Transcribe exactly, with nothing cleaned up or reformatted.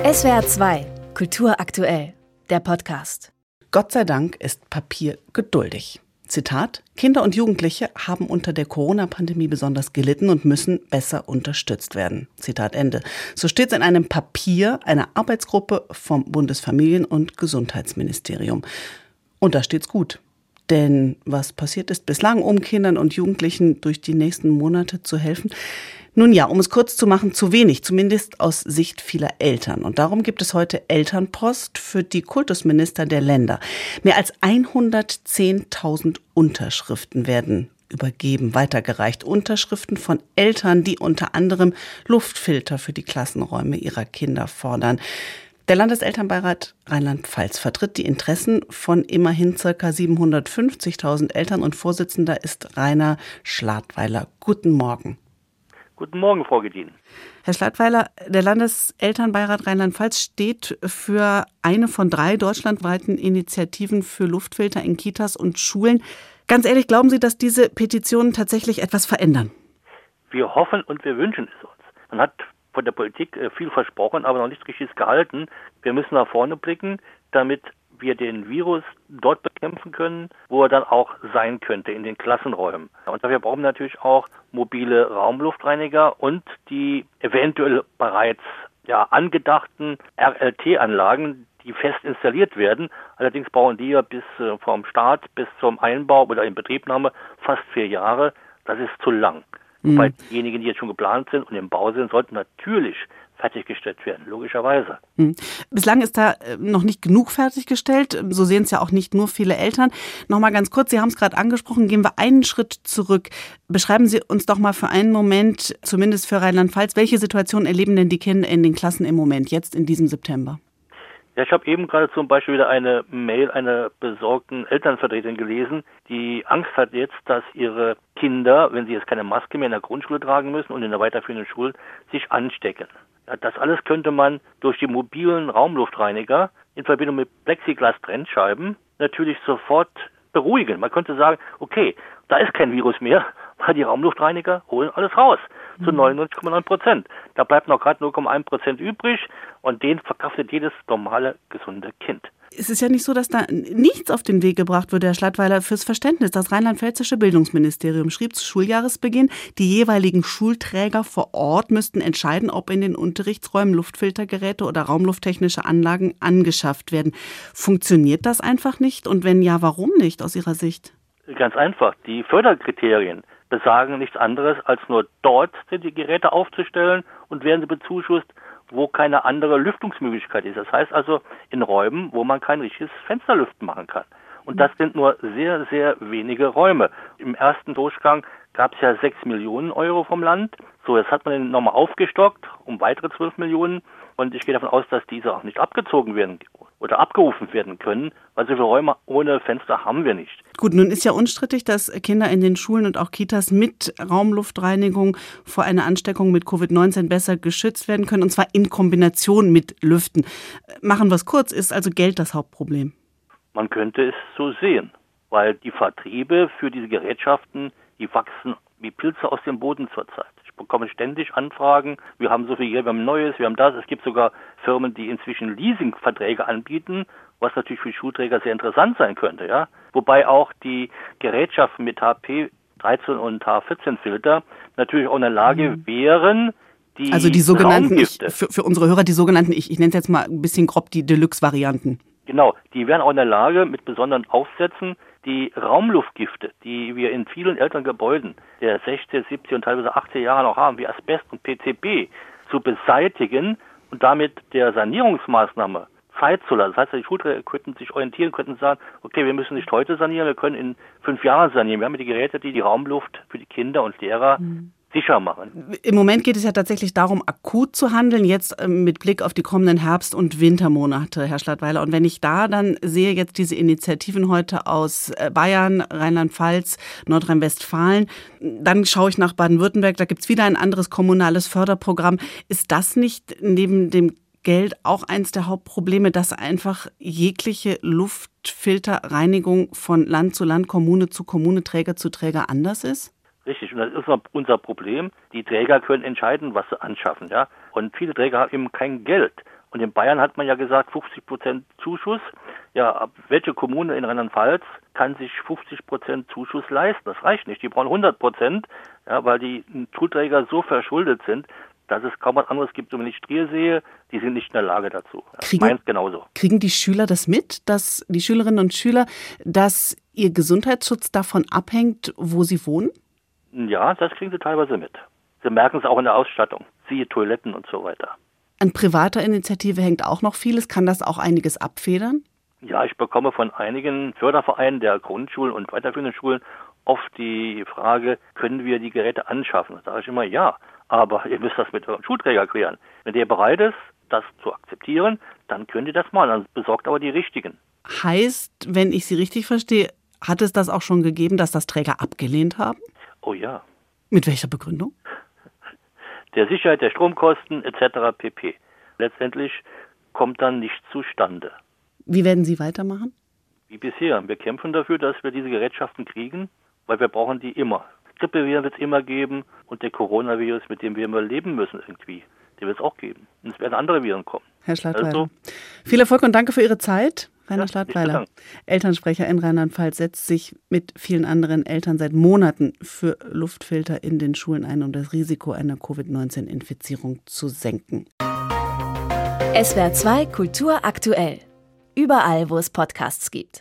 S W R zwei, Kultur aktuell, der Podcast. Gott sei Dank ist Papier geduldig. Zitat: Kinder und Jugendliche haben unter der Corona-Pandemie besonders gelitten und müssen besser unterstützt werden. Zitat Ende. So steht es in einem Papier einer Arbeitsgruppe vom Bundesfamilien- und Gesundheitsministerium. Und da steht's gut. Denn was passiert ist bislang, um Kindern und Jugendlichen durch die nächsten Monate zu helfen? Nun ja, um es kurz zu machen, zu wenig, zumindest aus Sicht vieler Eltern. Und darum gibt es heute Elternpost für die Kultusminister der Länder. Mehr als hundertzehntausend Unterschriften werden übergeben, weitergereicht. Unterschriften von Eltern, die unter anderem Luftfilter für die Klassenräume ihrer Kinder fordern. Der Landeselternbeirat Rheinland-Pfalz vertritt die Interessen von immerhin ca. siebenhundertfünfzigtausend Eltern und Vorsitzender ist Rainer Schladweiler. Guten Morgen. Guten Morgen, Frau Gedin. Herr Schladweiler, der Landeselternbeirat Rheinland-Pfalz steht für eine von drei deutschlandweiten Initiativen für Luftfilter in Kitas und Schulen. Ganz ehrlich, glauben Sie, dass diese Petitionen tatsächlich etwas verändern? Wir hoffen und wir wünschen es uns. Man hat von der Politik viel versprochen, aber noch nichts Gescheites gehalten. Wir müssen nach vorne blicken, damit wir den Virus dort bekämpfen können, wo er dann auch sein könnte, in den Klassenräumen. Und dafür brauchen wir natürlich auch mobile Raumluftreiniger und die eventuell bereits ja, angedachten R L T-Anlagen, die fest installiert werden. Allerdings brauchen die ja bis äh, vom Start bis zum Einbau oder Inbetriebnahme fast vier Jahre. Das ist zu lang. Mhm. Weil diejenigen, die jetzt schon geplant sind und im Bau sind, sollten natürlich fertiggestellt werden, logischerweise. Hm. Bislang ist da noch nicht genug fertiggestellt. So sehen es ja auch nicht nur viele Eltern. Nochmal ganz kurz, Sie haben es gerade angesprochen, gehen wir einen Schritt zurück. Beschreiben Sie uns doch mal für einen Moment, zumindest für Rheinland-Pfalz, welche Situation erleben denn die Kinder in den Klassen im Moment, jetzt in diesem September? Ja, ich habe eben gerade zum Beispiel wieder eine Mail einer besorgten Elternvertreterin gelesen, die Angst hat jetzt, dass ihre Kinder, wenn sie jetzt keine Maske mehr in der Grundschule tragen müssen und in der weiterführenden Schule, sich anstecken. Ja, das alles könnte man durch die mobilen Raumluftreiniger in Verbindung mit Plexiglas-Trennscheiben natürlich sofort beruhigen. Man könnte sagen, okay, da ist kein Virus mehr, weil die Raumluftreiniger holen alles raus. Zu neunundneunzig Komma neun Prozent. Da bleibt noch gerade null Komma eins Prozent übrig und den verkraftet jedes normale, gesunde Kind. Es ist ja nicht so, dass da nichts auf den Weg gebracht wird, Herr Schladweiler, fürs Verständnis. Das rheinland-pfälzische Bildungsministerium schrieb zu Schuljahresbeginn, die jeweiligen Schulträger vor Ort müssten entscheiden, ob in den Unterrichtsräumen Luftfiltergeräte oder raumlufttechnische Anlagen angeschafft werden. Funktioniert das einfach nicht? Und wenn ja, warum nicht aus Ihrer Sicht? Ganz einfach. Die Förderkriterien besagen nichts anderes, als nur dort sind die Geräte aufzustellen und werden sie bezuschusst, wo keine andere Lüftungsmöglichkeit ist. Das heißt also in Räumen, wo man kein richtiges Fensterlüften machen kann. Und das sind nur sehr, sehr wenige Räume. Im ersten Durchgang gab es ja sechs Millionen Euro vom Land. So, jetzt hat man den nochmal aufgestockt um weitere zwölf Millionen. Und ich gehe davon aus, dass diese auch nicht abgezogen werden oder abgerufen werden können, weil so viele Räume ohne Fenster haben wir nicht. Gut, nun ist ja unstrittig, dass Kinder in den Schulen und auch Kitas mit Raumluftreinigung vor einer Ansteckung mit Covid neunzehn besser geschützt werden können, und zwar in Kombination mit Lüften. Machen wir es kurz, ist also Geld das Hauptproblem? Man könnte es so sehen, weil die Vertriebe für diese Gerätschaften, die wachsen wie Pilze aus dem Boden zurzeit. Ich bekomme ständig Anfragen, wir haben so viel Geld, wir haben Neues, wir haben das. Es gibt sogar Firmen, die inzwischen Leasingverträge anbieten, was natürlich für Schulträger sehr interessant sein könnte, ja. Wobei auch die Gerätschaften mit H P dreizehn und H vierzehn Filter natürlich auch in der Lage mhm. wären, die Also die sogenannten, ich, Raumgifte. für, für unsere Hörer, die sogenannten, ich, ich nenne es jetzt mal ein bisschen grob, die Deluxe-Varianten. Genau, die wären auch in der Lage, mit besonderen Aufsätzen die Raumluftgifte, die wir in vielen Elterngebäuden der sechziger, siebziger und teilweise achtziger Jahre noch haben, wie Asbest und P C B, zu beseitigen und damit der Sanierungsmaßnahme Zeit zu lassen. Das heißt, die Schulträger könnten sich orientieren, könnten sagen, okay, wir müssen nicht heute sanieren, wir können in fünf Jahren sanieren. Wir haben die Geräte, die die Raumluft für die Kinder und Lehrer mhm. sicher machen. Im Moment geht es ja tatsächlich darum, akut zu handeln, jetzt mit Blick auf die kommenden Herbst- und Wintermonate, Herr Schladweiler. Und wenn ich da dann sehe, jetzt diese Initiativen heute aus Bayern, Rheinland-Pfalz, Nordrhein-Westfalen, dann schaue ich nach Baden-Württemberg, da gibt es wieder ein anderes kommunales Förderprogramm. Ist das nicht neben dem Geld auch eins der Hauptprobleme, dass einfach jegliche Luftfilterreinigung von Land zu Land, Kommune zu Kommune, Träger zu Träger anders ist? Richtig, und das ist unser Problem. Die Träger können entscheiden, was sie anschaffen, ja. Und viele Träger haben eben kein Geld. Und in Bayern hat man ja gesagt, fünfzig Prozent Zuschuss. Ja, welche Kommune in Rheinland-Pfalz kann sich fünfzig Prozent Zuschuss leisten? Das reicht nicht. Die brauchen hundert Prozent, ja, weil die Schulträger so verschuldet sind, dass es kaum was anderes gibt. Und wenn ich Trier sehe, die sind nicht in der Lage dazu. Kriegen, Mainz genauso. Kriegen die Schüler das mit, dass die Schülerinnen und Schüler, dass ihr Gesundheitsschutz davon abhängt, wo sie wohnen? Ja, das kriegen sie teilweise mit. Sie merken es auch in der Ausstattung, siehe Toiletten und so weiter. An privater Initiative hängt auch noch vieles. Kann das auch einiges abfedern? Ja, ich bekomme von einigen Fördervereinen der Grundschulen und weiterführenden Schulen oft die Frage, können wir die Geräte anschaffen? Da sage ich immer, ja, aber ihr müsst das mit eurem Schulträger klären. Wenn der bereit ist, das zu akzeptieren, dann könnt ihr das mal. Dann besorgt aber die richtigen. Heißt, wenn ich Sie richtig verstehe, hat es das auch schon gegeben, dass das Träger abgelehnt haben? Oh ja. Mit welcher Begründung? Der Sicherheit der Stromkosten et cetera pp. Letztendlich kommt dann nichts zustande. Wie werden Sie weitermachen? Wie bisher. Wir kämpfen dafür, dass wir diese Gerätschaften kriegen, weil wir brauchen die immer. Grippeviren wird es immer geben und der Coronavirus, mit dem wir immer leben müssen irgendwie, den wird es auch geben. Und es werden andere Viren kommen. Herr Schlattweiler, also, viel Erfolg und danke für Ihre Zeit. Rainer ja, Schlattweiler, Elternsprecher in Rheinland-Pfalz, setzt sich mit vielen anderen Eltern seit Monaten für Luftfilter in den Schulen ein, um das Risiko einer Covid neunzehn Infizierung zu senken. S W R zwei Kultur aktuell. Überall, wo es Podcasts gibt.